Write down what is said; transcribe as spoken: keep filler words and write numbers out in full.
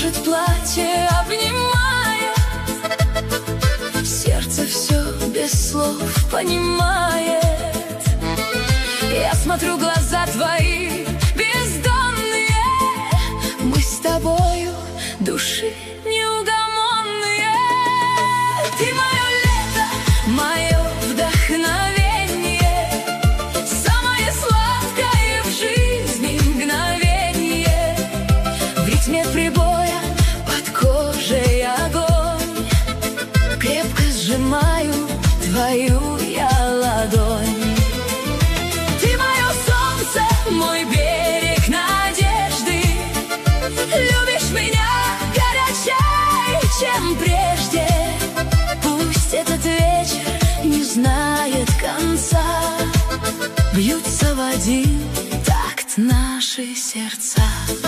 кружит платье, обнимает. Сердце все без слов понимает. Я смотрю, глаза твои бездонные. Мы с тобою души неугомонные. Ты мое лето, мое вдохновение, самое сладкое в жизни мгновение. В ритме прибоя под кожей огонь, крепко сжимаю твою я ладонь. Мой берег надежды, любишь меня горячей, чем прежде. Пусть этот вечер не знает конца, бьются в один такт наши сердца.